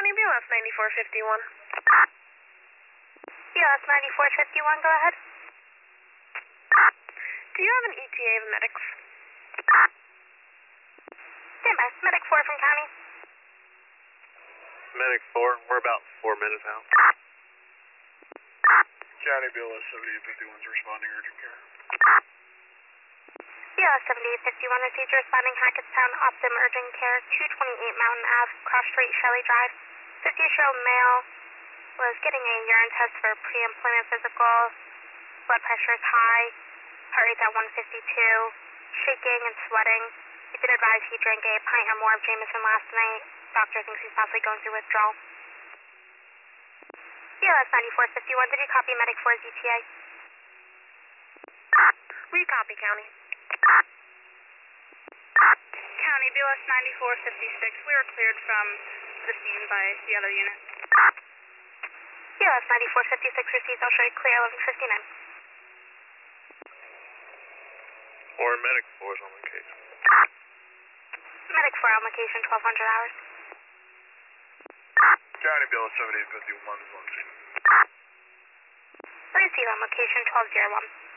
County BLS 9451. BLS 9451, go ahead. Do you have an ETA of medics? Stand by. Medic 4 from County. Medic 4, we're about 4 minutes out. County BLS 7851 is responding urgent care. BLS 7851 received responding Hackettstown Optum Urgent Care, 228 Mountain Ave, Cross Street, Shelley Drive. 50-year-old male was getting a urine test for pre-employment physical. Blood pressure is high. Heart rate at 152. Shaking and sweating. He did advise he drank a pint or more of Jameson last night. Doctor thinks he's possibly going through withdrawal. BLS 9451, did you copy Medic 4's ETA? We copy, County. County BLS 9456, we were cleared from the scene by the other unit. BLS 9456 received, I'll show you clear 1159. Or Medic 4 is on location. Medic 4 on location, 1200 hours. County BLS 7851 is on scene. Receive on location, 1201.